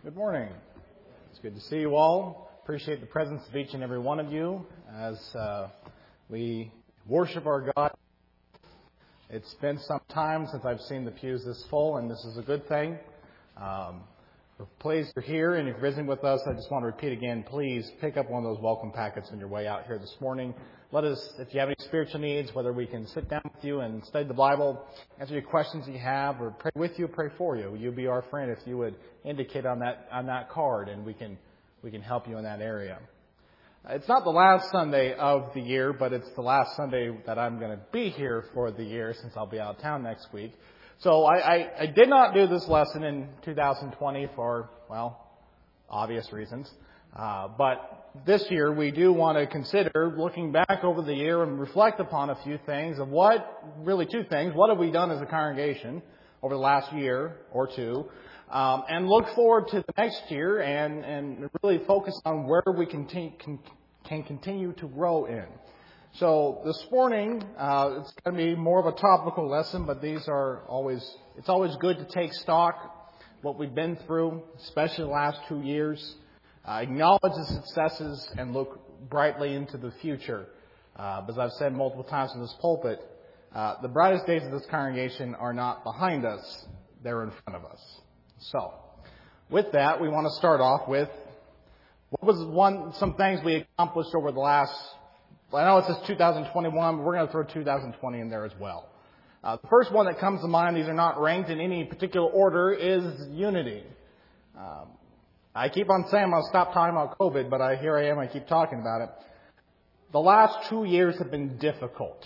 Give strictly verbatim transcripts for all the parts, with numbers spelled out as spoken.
Good morning. It's good to see you all. Appreciate the presence of each and every one of you as uh, we worship our God. It's been some time since I've seen the pews this full, and this is a good thing. Um, we're pleased you're here, and if you're visiting with us, I just want to repeat again, please pick up one of those welcome packets on your way out here this morning. Let us, if you have any spiritual needs, whether we can sit down with you and study the Bible, answer your questions you have, or pray with you, pray for you. You'll be our friend if you would indicate on that on that card, and we can we can help you in that area. It's not the last Sunday of the year, but it's the last Sunday that I'm going to be here for the year since I'll be out of town next week. So I, I, I did not do this lesson in two thousand twenty for, well, obvious reasons. Uh, but this year we do want to consider looking back over the year and reflect upon a few things of what, really two things, what have we done as a congregation over the last year or two, um, and look forward to the next year and, and really focus on where we can, can, can continue to grow in. So this morning, uh, it's going to be more of a topical lesson, but these are always, it's always good to take stock, what we've been through, especially the last two years. Uh, acknowledge the successes and look brightly into the future. Uh, as I've said multiple times in this pulpit, uh, the brightest days of this congregation are not behind us, they're in front of us. So, with that, we want to start off with what was one some things we accomplished over the last, I know it says two thousand twenty-one, but we're going to throw two thousand twenty in there as well. Uh, the first one that comes to mind, these are not ranked in any particular order, is unity. Um, I keep on saying I'm going to stop talking about COVID, but I, here I am, I keep talking about it. The last two years have been difficult.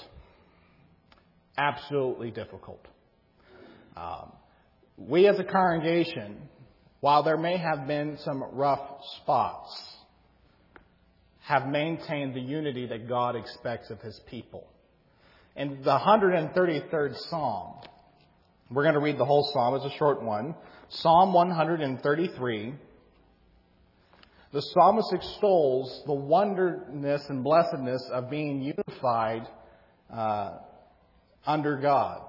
Absolutely difficult. Um, we as a congregation, while there may have been some rough spots, have maintained the unity that God expects of His people. In the one hundred thirty-third Psalm, we're going to read the whole Psalm. It's a short one. Psalm one hundred thirty-three. The psalmist extols the wonderness and blessedness of being unified uh, under God.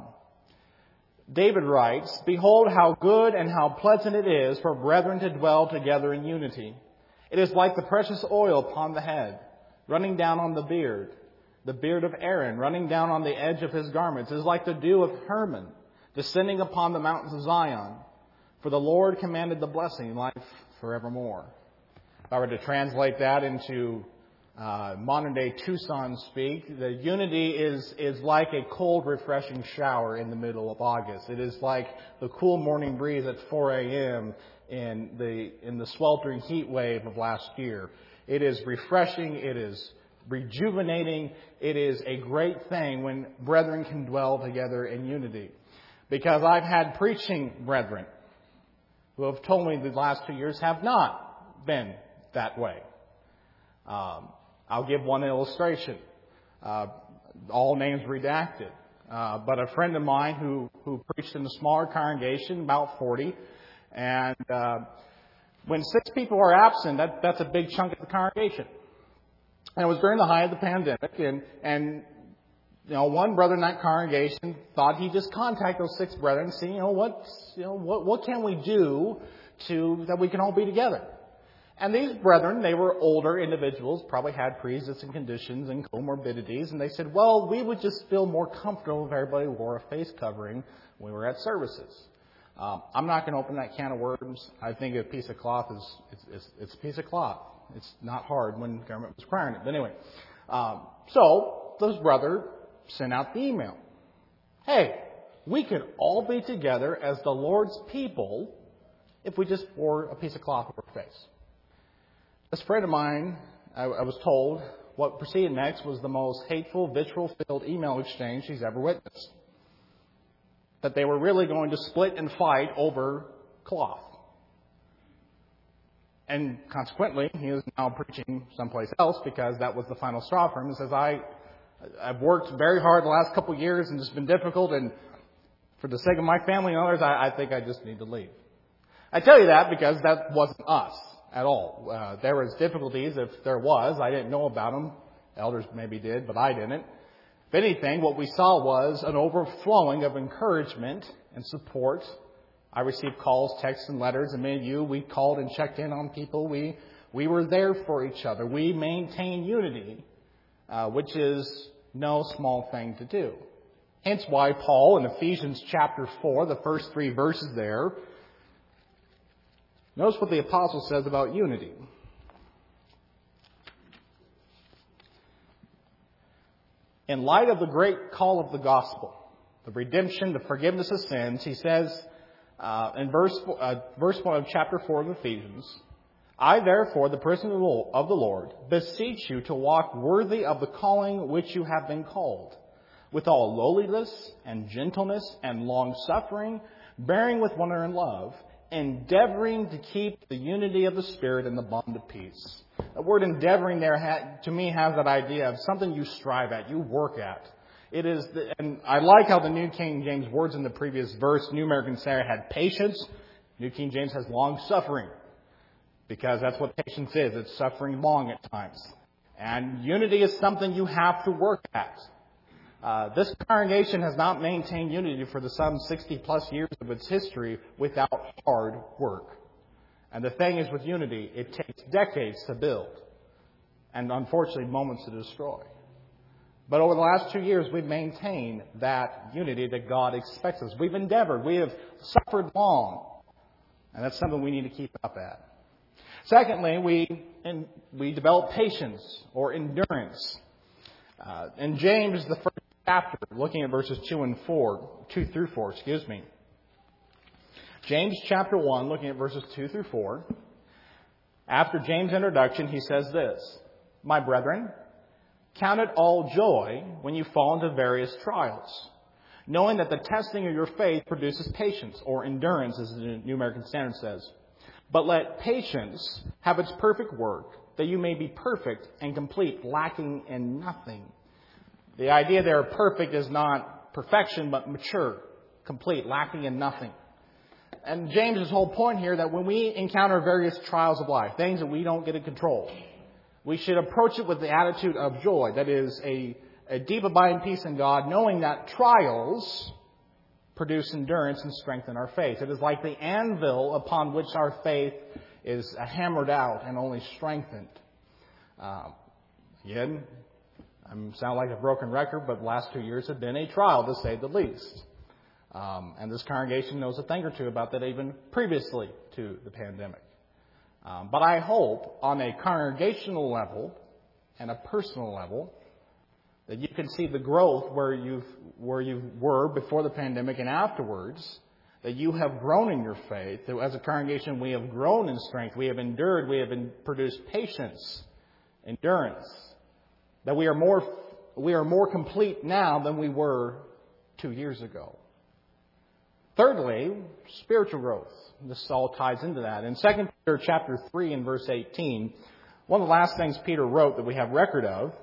David writes, "Behold how good and how pleasant it is for brethren to dwell together in unity. It is like the precious oil upon the head, running down on the beard, the beard of Aaron, running down on the edge of his garments. It is like the dew of Hermon, descending upon the mountains of Zion. For the Lord commanded the blessing, life forevermore." If I were to translate that into uh, modern-day Tucson speak, the unity is, is like a cold, refreshing shower in the middle of August. It is like the cool morning breeze at four a.m. in the in the sweltering heat wave of last year. It is refreshing. It is rejuvenating. It is a great thing when brethren can dwell together in unity. Because I've had preaching brethren who have told me the last two years have not been that way. Um, I'll give one illustration. Uh, all names redacted. Uh, but a friend of mine who, who preached in a smaller congregation, about forty, and uh, when six people are absent, that, that's a big chunk of the congregation. And it was during the height of the pandemic, and, and you know, one brother in that congregation thought he'd just contact those six brethren and see, you know, what, you know, what, what can we do to that we can all be together. And these brethren, they were older individuals, probably had pre-existing conditions and comorbidities, and they said, well, we would just feel more comfortable if everybody wore a face covering when we were at services. Um, I'm not going to open that can of worms. I think a piece of cloth is it's, it's, it's a piece of cloth. It's not hard when the government was requiring it. But anyway, um, so this brother sent out the email. Hey, we could all be together as the Lord's people if we just wore a piece of cloth over our face. This friend of mine, I, I was told, what proceeded next was the most hateful, vitriol-filled email exchange he's ever witnessed. That they were really going to split and fight over cloth. And consequently, he is now preaching someplace else because that was the final straw for him. He says, I, I've worked very hard the last couple of years and it's been difficult, and for the sake of my family and others, I, I think I just need to leave. I tell you that because that wasn't us at all. Uh, there was difficulties, if there was. I didn't know about them. Elders maybe did, but I didn't. If anything, what we saw was an overflowing of encouragement and support I received calls, texts, and letters, and many of you, we called and checked in on people. We we were there for each other. We maintained unity, uh, which is no small thing to do. Hence why Paul in Ephesians chapter four, the first three verses there, notice what the apostle says about unity. In light of the great call of the gospel, the redemption, the forgiveness of sins, he says uh, in verse uh, verse one of chapter four of Ephesians, I therefore, the prisoner of the Lord, beseech you to walk worthy of the calling which you have been called, with all lowliness and gentleness and long-suffering, bearing with one another in love, endeavoring to keep the unity of the Spirit in the bond of peace. The word endeavoring there, to me, has that idea of something you strive at, you work at. It is, the, and I like how the New King James words in the previous verse, New American Standard had patience. New King James has long-suffering, because that's what patience is. It's suffering long at times. And unity is something you have to work at. Uh, this congregation has not maintained unity for the some sixty plus years of its history without hard work. And the thing is with unity, it takes decades to build and unfortunately moments to destroy. But over the last two years, we've maintained that unity that God expects us. We've endeavored. We have suffered long. And that's something we need to keep up at. Secondly, we, in, we develop patience or endurance. Uh, in James, the first chapter, looking at verses two and four, two through four, excuse me. James chapter one, looking at verses two through four. After James' introduction, he says this, My brethren, count it all joy when you fall into various trials, knowing that the testing of your faith produces patience, or endurance, as the New American Standard says. But let patience have its perfect work, that you may be perfect and complete, lacking in nothing. The idea there of perfect is not perfection, but mature, complete, lacking in nothing. And James's whole point here, that when we encounter various trials of life, things that we don't get in control, we should approach it with the attitude of joy. That is a, a deep abiding peace in God, knowing that trials produce endurance and strengthen our faith. It is like the anvil upon which our faith is hammered out and only strengthened. Um, again, I sound like a broken record, but the last two years have been a trial, to say the least. Um, and this congregation knows a thing or two about that even previously to the pandemic. Um, but I hope on a congregational level and a personal level that you can see the growth where you've where you were before the pandemic and afterwards, that you have grown in your faith. That as a congregation, we have grown in strength. We have endured. We have produced patience, endurance. That we are more we are more complete now than we were two years ago. Thirdly, spiritual growth. This all ties into that. In Second Peter chapter three and verse eighteen, one of the last things Peter wrote that we have record of,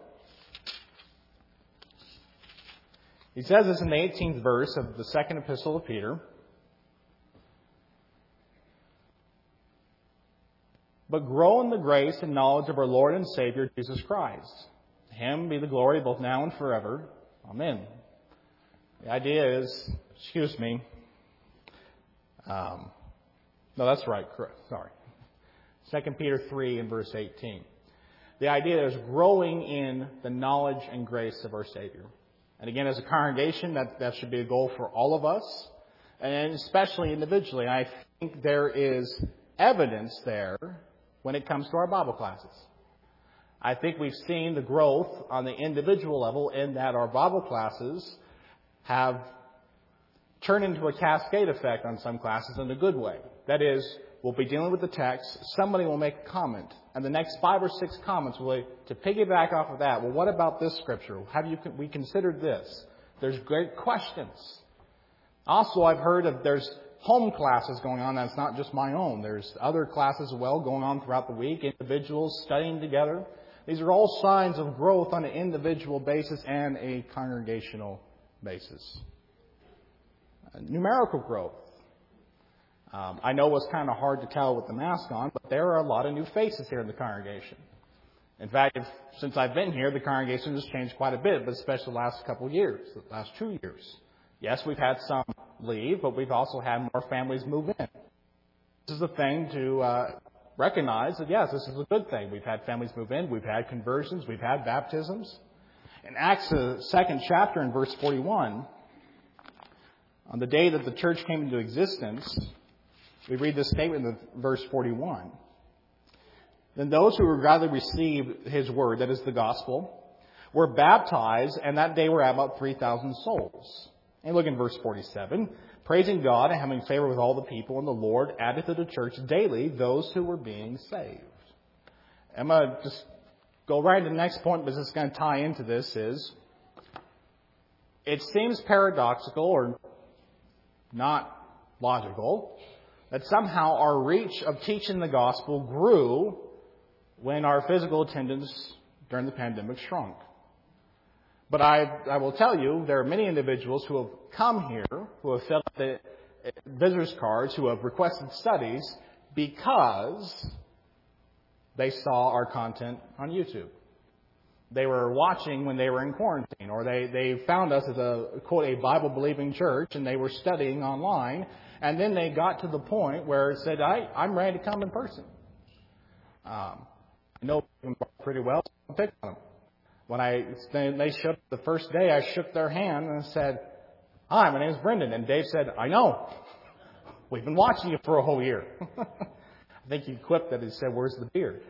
he says this in the eighteenth verse of the second epistle of Peter. But grow in the grace and knowledge of our Lord and Savior, Jesus Christ. To Him be the glory both now and forever. Amen. The idea is, excuse me, um, no, that's right, correct, sorry. Second Peter three and verse eighteen. The idea is growing in the knowledge and grace of our Savior. And again, as a congregation, that, that should be a goal for all of us, and especially individually. I think there is evidence there when it comes to our Bible classes. I think we've seen the growth on the individual level in that our Bible classes have turned into a cascade effect on some classes in a good way. That is, we'll be dealing with the text, somebody will make a comment, and the next five or six comments will be to piggyback off of that. Well, what about this scripture? Have you we considered this? There's great questions. Also, I've heard of there's home classes going on. That's not just my own. There's other classes as well going on throughout the week, individuals studying together. These are all signs of growth on an individual basis and a congregational basis. Uh, numerical growth. Um, I know it's kind of hard to tell with the mask on, but there are a lot of new faces here in the congregation. In fact, if, since I've been here, the congregation has changed quite a bit, but especially the last couple of years, the last two years. Yes, we've had some leave, but we've also had more families move in. This is a thing to uh, recognize that, yes, this is a good thing. We've had families move in. We've had conversions. We've had baptisms. In Acts, the second chapter in verse forty-one, on the day that the church came into existence, we read this statement in verse forty-one. Then those who gladly received his word, that is the gospel, were baptized, and that day were about three thousand souls. And look in verse forty-seven. Praising God and having favor with all the people, and the Lord added to the church daily those who were being saved. I'm going to just go right to the next point, but this is going to tie into this, is it seems paradoxical or not logical that somehow our reach of teaching the gospel grew when our physical attendance during the pandemic shrunk. But I, I will tell you, there are many individuals who have come here, who have filled out the visitors cards, who have requested studies because they saw our content on YouTube. They were watching when they were in quarantine, or they, they found us as a, quote, a Bible-believing church, and they were studying online, and then they got to the point where it said, I, I'm ready to come in person. Um, I know them pretty well, so I'll pick on them. When I they showed up the first day, I shook their hand and said, "Hi, my name is Brendan." And Dave said, "I know. We've been watching you for a whole year." I think he quipped that. He said, "Where's the beard?"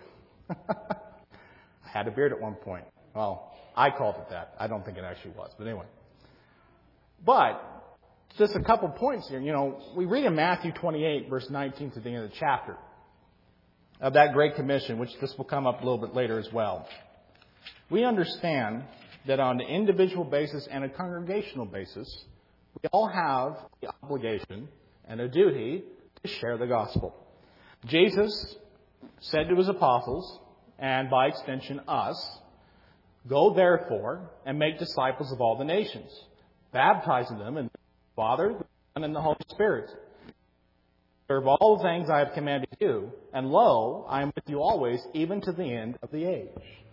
I had a beard at one point. Well, I called it that. I don't think it actually was. But anyway. But just a couple points here. You know, we read in Matthew twenty-eight, verse nineteen to the end of the chapter of that Great Commission, which this will come up a little bit later as well. We understand that on an individual basis and a congregational basis, we all have the obligation and a duty to share the gospel. Jesus said to his apostles, and by extension us, "Go therefore and make disciples of all the nations, baptizing them in the Father, the Son, and the Holy Spirit. Serve all the things I have commanded you, and lo, I am with you always, even to the end of the age."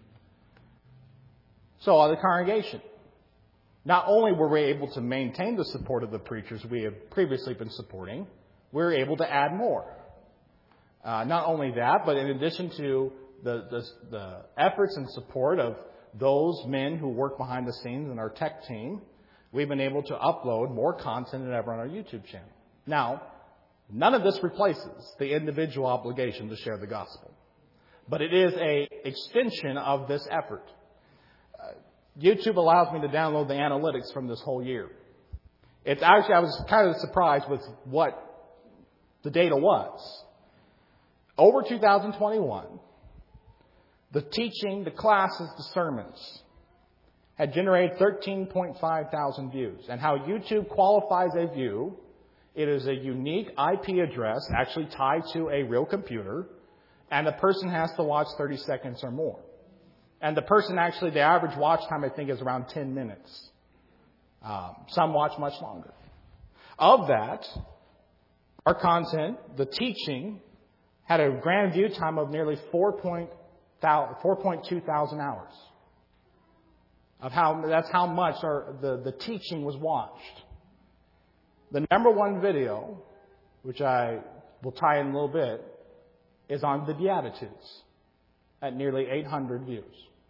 So, the congregation, not only were we able to maintain the support of the preachers we have previously been supporting, we were able to add more. Uh, not only that, but in addition to the, the, the efforts and support of those men who work behind the scenes in our tech team, we've been able to upload more content than ever on our YouTube channel. Now, none of this replaces the individual obligation to share the gospel, but it is an extension of this effort. YouTube allows me to download the analytics from this whole year. It's actually, I was kind of surprised with what the data was. Over two thousand twenty-one, the teaching, the classes, the sermons had generated thirteen point five thousand views. And how YouTube qualifies a view, it is a unique I P address actually tied to a real computer, and the person has to watch thirty seconds or more. And the person actually, the average watch time, I think, is around ten minutes. Um, some watch much longer. Of that, our content, the teaching, had a grand view time of nearly four point two thousand hours. Of how that's how much our, the, the teaching was watched. The number one video, which I will tie in a little bit, is on the Beatitudes at nearly eight hundred views.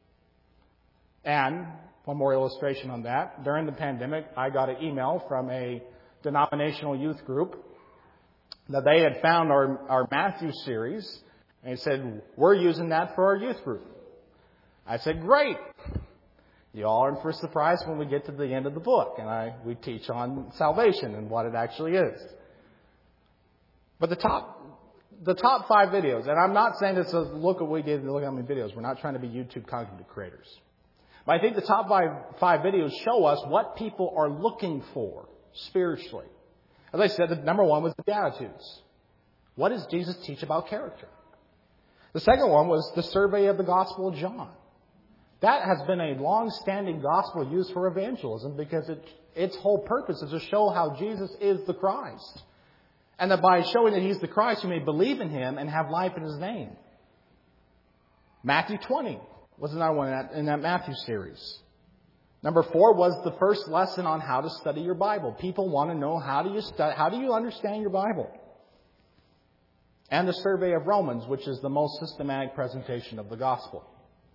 And one more illustration on that. During the pandemic, I got an email from a denominational youth group that they had found our, our Matthew series, and they said, "We're using that for our youth group." I said, "Great. You all are in for a surprise when we get to the end of the book, and I we teach on salvation and what it actually is." But the top the top five videos, and I'm not saying this is look at what we did and look at how many videos. We're not trying to be YouTube content creators. But I think the top five, five videos show us what people are looking for spiritually. As I said, the number one was the Beatitudes. What does Jesus teach about character? The second one was the survey of the Gospel of John. That has been a long-standing gospel used for evangelism because it, its whole purpose is to show how Jesus is the Christ. And that by showing that He's the Christ, you may believe in Him and have life in His name. Matthew twenty was another one in that, in that Matthew series. Number four was the first lesson on how to study your Bible. People want to know, how do you study, how do you understand your Bible? And the survey of Romans, which is the most systematic presentation of the gospel.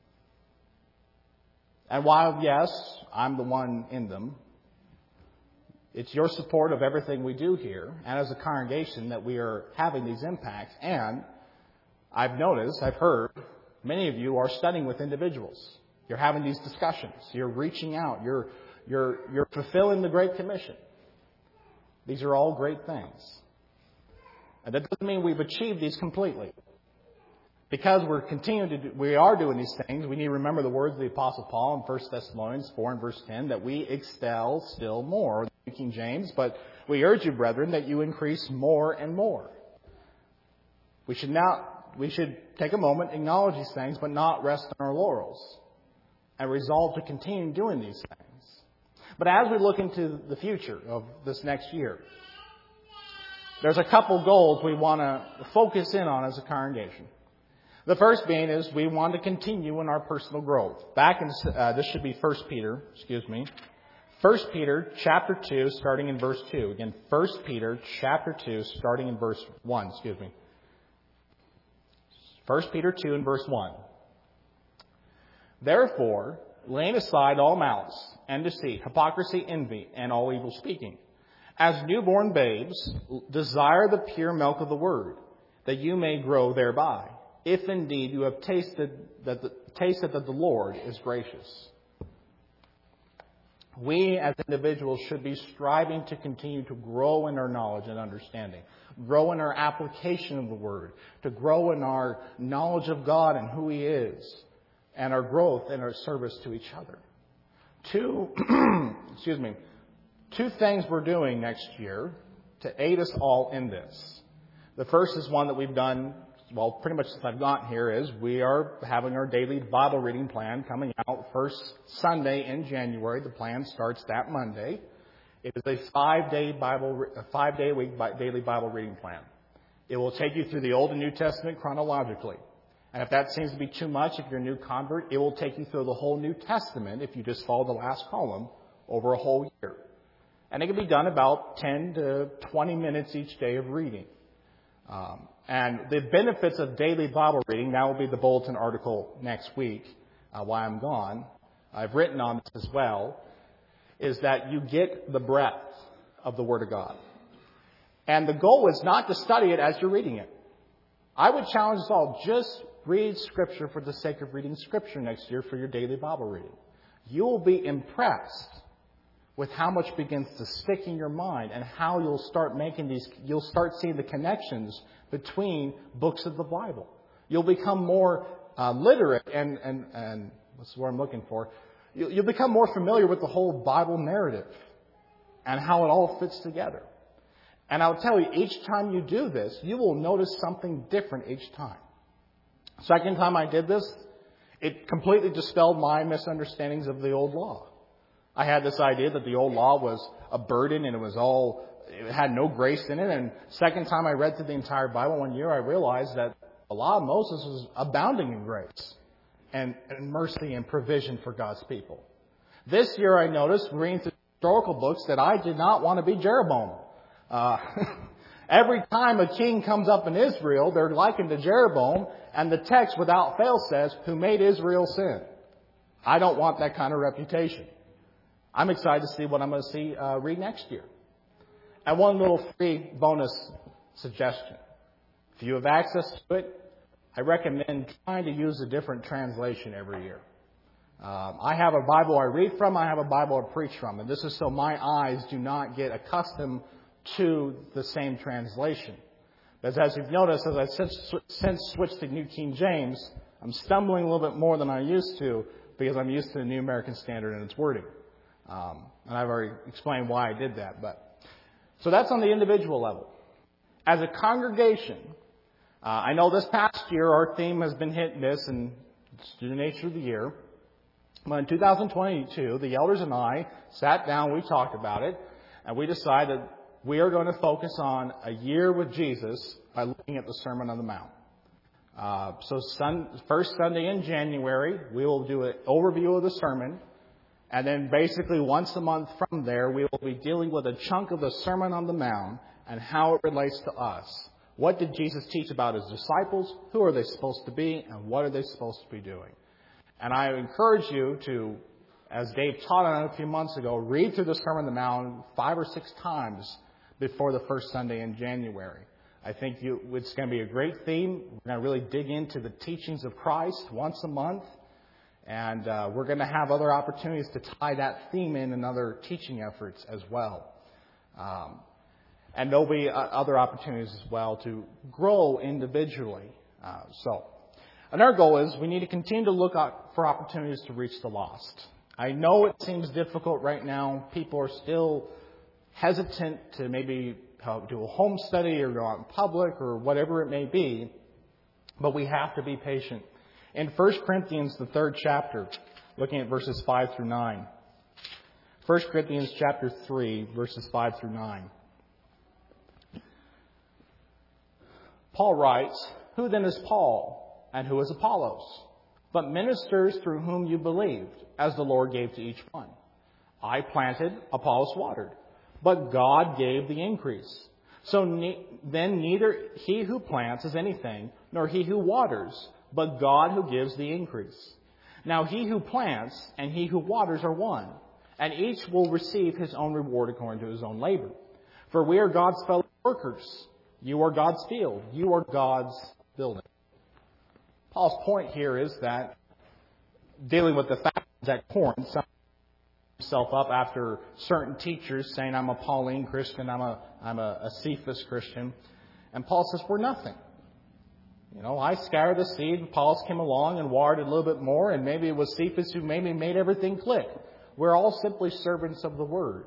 And while, yes, I'm the one in them, it's your support of everything we do here, and as a congregation, that we are having these impacts. And I've noticed, I've heard, many of you are studying with individuals. You're having these discussions. You're reaching out. You're, you're, you're fulfilling the Great Commission. These are all great things. And that doesn't mean we've achieved these completely. Because we're continuing to do, we are doing these things, we need to remember the words of the Apostle Paul in First Thessalonians four and verse ten, that we excel still more, King James, but we urge you, brethren, that you increase more and more. We should not, we should take a moment, acknowledge these things, but not rest on our laurels, and resolve to continue doing these things. But as we look into the future of this next year, there's a couple goals we want to focus in on as a congregation. The first being is we want to continue in our personal growth. Back in, uh, this should be First Peter, excuse me. First Peter chapter two, starting in verse two. Again, First Peter chapter two, starting in verse one, excuse me. First Peter two and verse one. Therefore, laying aside all malice and deceit, hypocrisy, envy, and all evil speaking, as newborn babes, desire the pure milk of the word, that you may grow thereby, if indeed you have tasted that the, tasted that the Lord is gracious. We as individuals should be striving to continue to grow in our knowledge and understanding, grow in our application of the word, to grow in our knowledge of God and who He is, and our growth in our service to each other. Two, excuse me, two things we're doing next year to aid us all in this. The first is one that we've done, well, pretty much since I've gotten here, is we are having our daily Bible reading plan coming out first Sunday in January. The plan starts that Monday. It is a five-day Bible, a five-day week daily Bible reading plan. It will take you through the Old and New Testament chronologically. And if that seems to be too much, if you're a new convert, it will take you through the whole New Testament if you just follow the last column over a whole year. And it can be done about ten to twenty minutes each day of reading. Um, and the benefits of daily Bible reading, that will be the bulletin article next week uh, while I'm gone. I've written on this as well, is that you get the breadth of the Word of God. And the goal is not to study it as you're reading it. I would challenge us all, just read Scripture for the sake of reading Scripture next year for your daily Bible reading. You will be impressed with how much begins to stick in your mind and how you'll start making these, you'll start seeing the connections between books of the Bible. You'll become more uh, literate and, and, and what's the word I'm looking for? You'll, you'll become more familiar with the whole Bible narrative and how it all fits together. And I'll tell you, each time you do this, you will notice something different each time. Second time I did this, it completely dispelled my misunderstandings of the old law. I had this idea that the old law was a burden and it was all, it had no grace in it. And second time I read through the entire Bible one year, I realized that the law of Moses was abounding in grace and, and mercy and provision for God's people. This year I noticed, reading through historical books, that I did not want to be Jeroboam. Uh, every time a king comes up in Israel, they're likened to Jeroboam, and the text without fail says, who made Israel sin. I don't want that kind of reputation. I'm excited to see what I'm going to see uh, read next year. And one little free bonus suggestion. If you have access to it, I recommend trying to use a different translation every year. Um, I have a Bible I read from, I have a Bible I preach from, and this is so my eyes do not get accustomed to the same translation. But as you've noticed, as I've since, since switched to New King James, I'm stumbling a little bit more than I used to because I'm used to the New American Standard and its wording. Um, and I've already explained why I did that. But so that's on the individual level. As a congregation, uh, I know this past year our theme has been hit and miss, and it's the nature of the year. But in two thousand twenty-two, the elders and I sat down, we talked about it, and we decided we are going to focus on a year with Jesus by looking at the Sermon on the Mount. Uh, so sun, first Sunday in January, we will do an overview of the sermon. And then basically once a month from there, we will be dealing with a chunk of the Sermon on the Mount and how it relates to us. What did Jesus teach about his disciples? Who are they supposed to be? And what are they supposed to be doing? And I encourage you to, as Dave taught on it a few months ago, read through the Sermon on the Mount five or six times before the first Sunday in January. I think you, it's going to be a great theme. We're going to really dig into the teachings of Christ once a month. And uh, we're going to have other opportunities to tie that theme in in other teaching efforts as well. Um, and there'll be uh, other opportunities as well to grow individually. Uh, so, and our goal is we need to continue to look out for opportunities to reach the lost. I know it seems difficult right now. People are still hesitant to maybe do a home study or go out in public or whatever it may be. But we have to be patient. In First Corinthians, the third chapter, looking at verses five through nine. First Corinthians chapter three, verses five through nine. Paul writes, "Who then is Paul, and who is Apollos? But ministers through whom you believed, as the Lord gave to each one. I planted, Apollos watered, but God gave the increase. So ne- then neither he who plants is anything, nor he who waters, but God who gives the increase. Now he who plants and he who waters are one, and each will receive his own reward according to his own labor. For we are God's fellow workers. You are God's field. You are God's building." Paul's point here is that dealing with the fact that Corinth summed himself up after certain teachers saying, "I'm a Pauline Christian, I'm a I'm a, a Cephas Christian," and Paul says, "We're nothing. You know, I scattered the seed, Apollos came along and watered a little bit more, and maybe it was Cephas who maybe made everything click. We're all simply servants of the Word."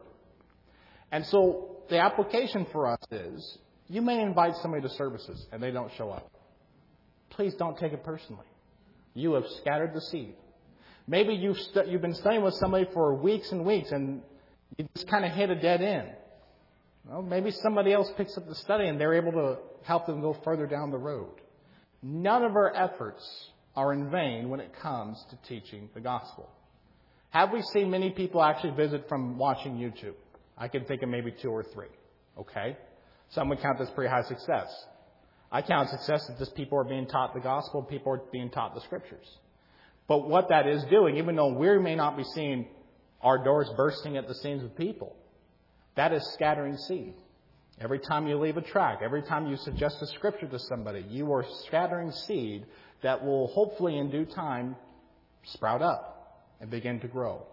And so the application for us is, you may invite somebody to services and they don't show up. Please don't take it personally. You have scattered the seed. Maybe you've, st- you've been studying with somebody for weeks and weeks and you just kind of hit a dead end. Well, maybe somebody else picks up the study and they're able to help them go further down the road. None of our efforts are in vain when it comes to teaching the gospel. Have we seen many people actually visit from watching YouTube? I can think of maybe two or three. Okay? Some would count this pretty high success. I count success that just people are being taught the gospel, people are being taught the scriptures. But what that is doing, even though we may not be seeing our doors bursting at the seams with people, that is scattering seed. Every time you leave a tract, every time you suggest a scripture to somebody, you are scattering seed that will hopefully in due time sprout up and begin to grow.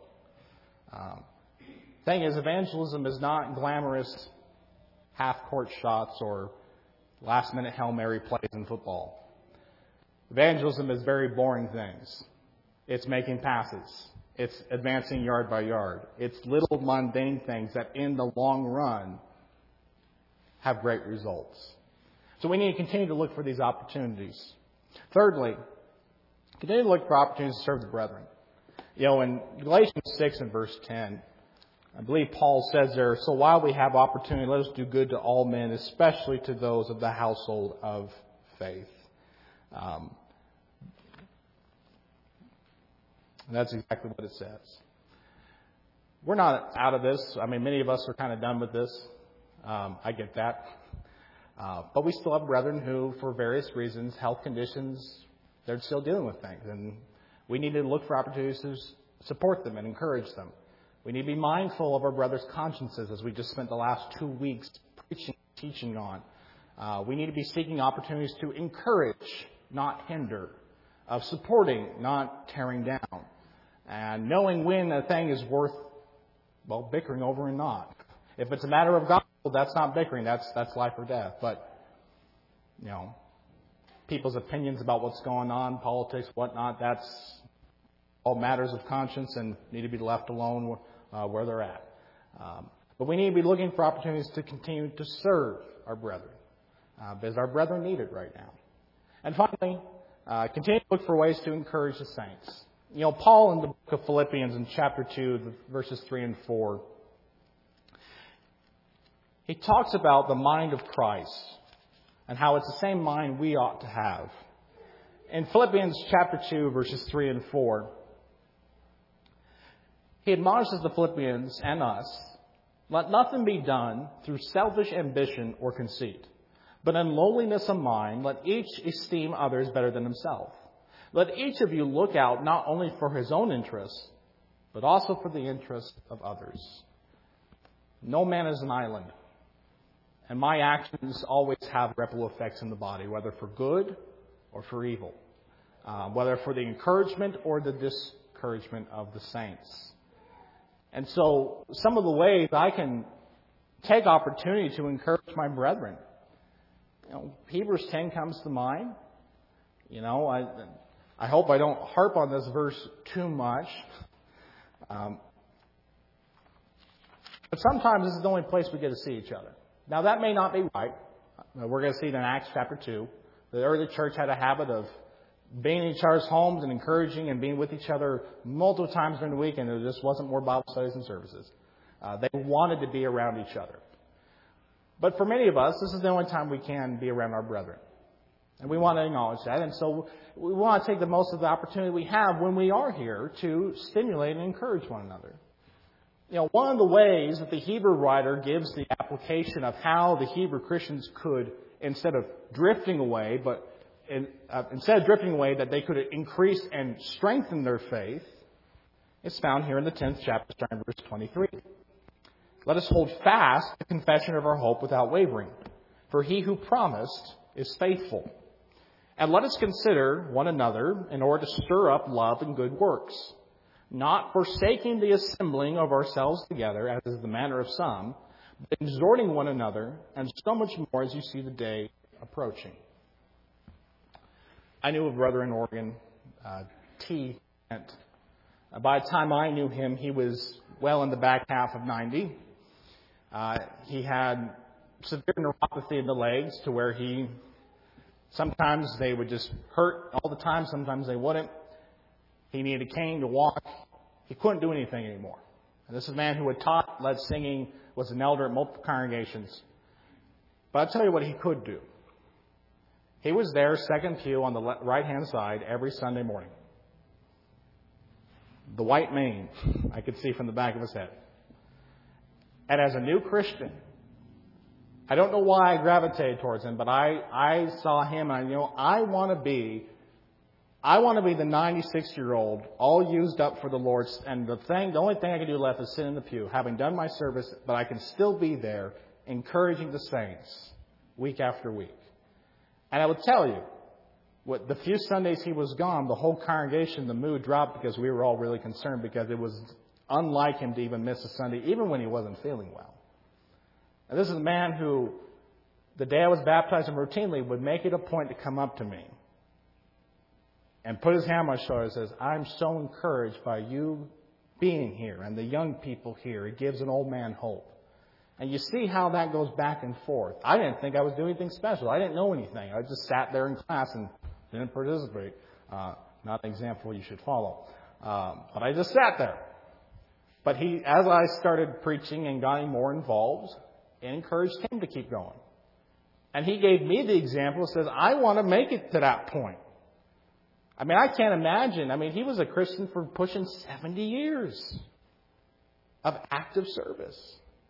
Um, thing is, evangelism is not glamorous half-court shots or last-minute Hail Mary plays in football. Evangelism is very boring things. It's making passes. It's advancing yard by yard. It's little mundane things that in the long run have great results. So we need to continue to look for these opportunities. Thirdly, continue to look for opportunities to serve the brethren. You know, in Galatians six and verse ten, I believe Paul says there, "So while we have opportunity, let us do good to all men, especially to those of the household of faith." Um, and that's exactly what it says. We're not out of this. I mean, many of us are kind of done with this. Um, I get that. Uh, but we still have brethren who, for various reasons, health conditions, they're still dealing with things. And we need to look for opportunities to support them and encourage them. We need to be mindful of our brothers' consciences, as we just spent the last two weeks preaching, teaching on. Uh, we need to be seeking opportunities to encourage, not hinder, of supporting, not tearing down, and knowing when a thing is worth, well, bickering over and not. If it's a matter of gospel, that's not bickering. That's that's life or death. But, you know, people's opinions about what's going on, politics, whatnot, that's all matters of conscience and need to be left alone uh, where they're at. Um, but we need to be looking for opportunities to continue to serve our brethren, uh, because our brethren need it right now. And finally, uh, continue to look for ways to encourage the saints. You know, Paul in the book of Philippians in chapter two, verses three and four, he talks about the mind of Christ and how it's the same mind we ought to have. In Philippians chapter two, verses three and four, he admonishes the Philippians and us, "Let nothing be done through selfish ambition or conceit, but in lowliness of mind, let each esteem others better than himself. Let each of you look out not only for his own interests, but also for the interests of others. No man is an island, and my actions always have ripple effects in the body, whether for good or for evil, uh, whether for the encouragement or the discouragement of the saints." And so some of the ways I can take opportunity to encourage my brethren, you know, Hebrews ten comes to mind. You know, I I hope I don't harp on this verse too much. Um, but sometimes this is the only place we get to see each other. Now, that may not be right. We're going to see it in Acts chapter two. The early church had a habit of being in each other's homes and encouraging and being with each other multiple times during the week, and there just wasn't more Bible studies and services. Uh, they wanted to be around each other. But for many of us, this is the only time we can be around our brethren. And we want to acknowledge that. And so we want to take the most of the opportunity we have when we are here to stimulate and encourage one another. You know, one of the ways that the Hebrew writer gives the application of how the Hebrew Christians could, instead of drifting away, but in, uh, instead of drifting away, that they could increase and strengthen their faith, is found here in the tenth chapter, starting verse twenty-three. "Let us hold fast the confession of our hope without wavering, for he who promised is faithful. And let us consider one another in order to stir up love and good works, not forsaking the assembling of ourselves together, as is the manner of some, but exhorting one another, and so much more as you see the day approaching." I knew a brother in Oregon, uh, T. Kent. Uh, by the time I knew him, he was well in the back half of ninety. Uh, he had severe neuropathy in the legs to where he, sometimes they would just hurt all the time, sometimes they wouldn't. He needed a cane to walk. He couldn't do anything anymore. And this is a man who had taught, led singing, was an elder at multiple congregations. But I'll tell you what he could do. He was there, second pew on the right-hand side, every Sunday morning. The white mane, I could see from the back of his head. And as a new Christian, I don't know why I gravitated towards him, but I, I saw him and I, you know, I want to be, I want to be the ninety-six-year-old, all used up for the Lord, and the thing, the only thing I can do left is sit in the pew, having done my service, but I can still be there, encouraging the saints, week after week. And I would tell you, what the few Sundays he was gone, the whole congregation, the mood dropped because we were all really concerned, because it was unlike him to even miss a Sunday, even when he wasn't feeling well. And this is a man who, the day I was baptized him routinely, would make it a point to come up to me and put his hand on my shoulder and says, "I'm so encouraged by you being here and the young people here. It gives an old man hope." And you see how that goes back and forth. I didn't think I was doing anything special. I didn't know anything. I just sat there in class and didn't participate. Uh, not an example you should follow. Um, but I just sat there. But he, as I started preaching and getting more involved, it encouraged him to keep going. And he gave me the example that says, I want to make it to that point. I mean, I can't imagine. I mean, he was a Christian for pushing seventy years of active service.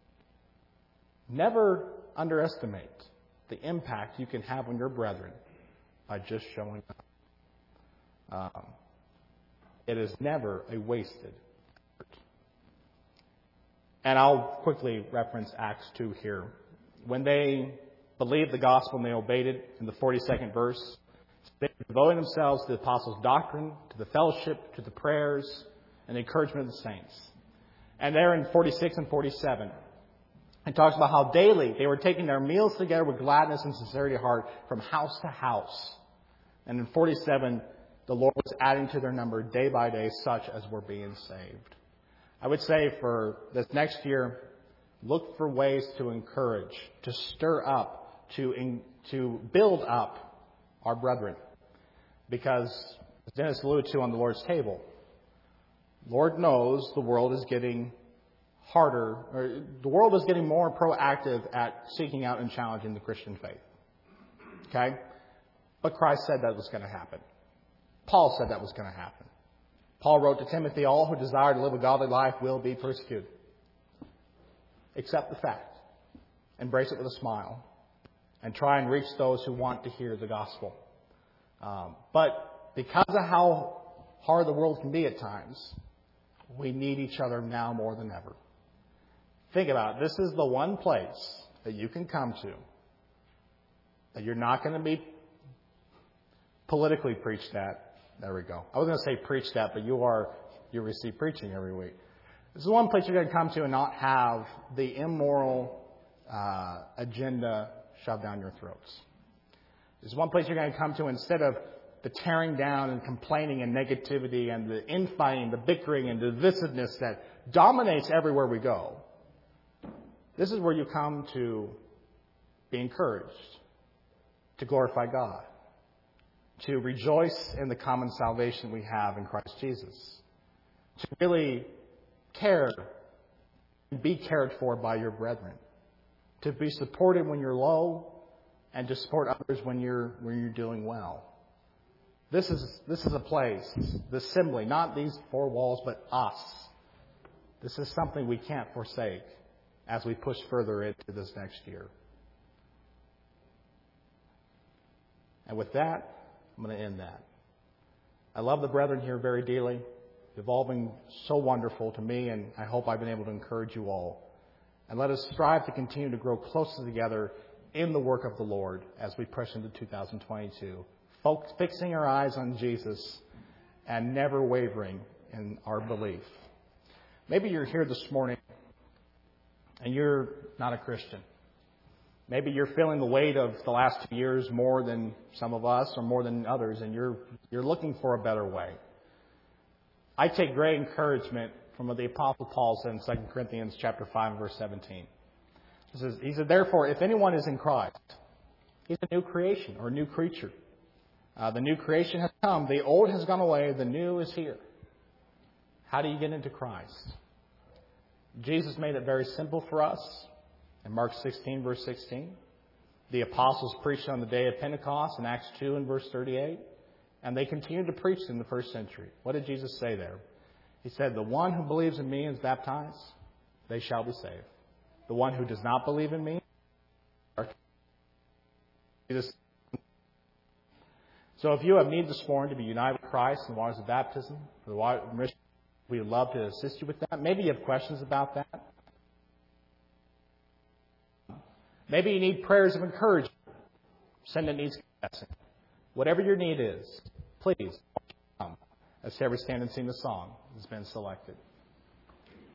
Never underestimate the impact you can have on your brethren by just showing up. Um, it is never a wasted effort. And I'll quickly reference Acts two here. When they believed the gospel and they obeyed it, in the forty-second verse, they devoted themselves to the apostles' doctrine, to the fellowship, to the prayers, and the encouragement of the saints. And there in forty-six and forty-seven, it talks about how daily they were taking their meals together with gladness and sincerity of heart from house to house. And in forty-seven, the Lord was adding to their number day by day such as were being saved. I would say for this next year, look for ways to encourage, to stir up, to in, to build up our brethren. Because, as Dennis alluded to on the Lord's table, Lord knows the world is getting harder, or the world is getting more proactive at seeking out and challenging the Christian faith. Okay? But Christ said that was going to happen. Paul said that was going to happen. Paul wrote to Timothy, all who desire to live a godly life will be persecuted. Accept the fact. Embrace it with a smile. And try and reach those who want to hear the gospel. Um, but because of how hard the world can be at times, we need each other now more than ever. Think about it. This is the one place that you can come to that you're not going to be politically preached at. There we go. I was going to say preached at, but you are, you receive preaching every week. This is one place you're going to come to and not have the immoral uh, agenda shoved down your throats. This is one place you're going to come to instead of the tearing down and complaining and negativity and the infighting, the bickering and divisiveness that dominates everywhere we go. This is where you come to be encouraged, to glorify God, to rejoice in the common salvation we have in Christ Jesus, to really care and be cared for by your brethren, to be supported when you're low and to support others when you're when you're doing well. This is this is a place, the assembly, not these four walls, but us. This is something we can't forsake as we push further into this next year. And with that, I'm going to end that. I love the brethren here very dearly. They've all been so wonderful to me, and I hope I've been able to encourage you all. And let us strive to continue to grow closer together in the work of the Lord as we push into two thousand twenty-two. Folks, fixing our eyes on Jesus and never wavering in our belief. Maybe you're here this morning and you're not a Christian. Maybe you're feeling the weight of the last two years more than some of us or more than others, and you're you're looking for a better way. I take great encouragement from what the Apostle Paul said in Second Corinthians chapter five, verse seventeen. He says, he said, therefore, if anyone is in Christ, he's a new creation or a new creature. Uh, the new creation has come. The old has gone away. The new is here. How do you get into Christ? Jesus made it very simple for us. In Mark sixteen, verse sixteen, the apostles preached on the day of Pentecost in Acts two and verse thirty-eight, and they continued to preach in the first century. What did Jesus say there? He said, the one who believes in me and is baptized, they shall be saved. The one who does not believe in me, so if you have need this morning to be united with Christ in the waters of baptism, for the water of remission, we would love to assist you with that. Maybe you have questions about that. Maybe you need prayers of encouragement. Send a needs confessing. Whatever your need is, please come as Sarah stand and sing the song that's been selected.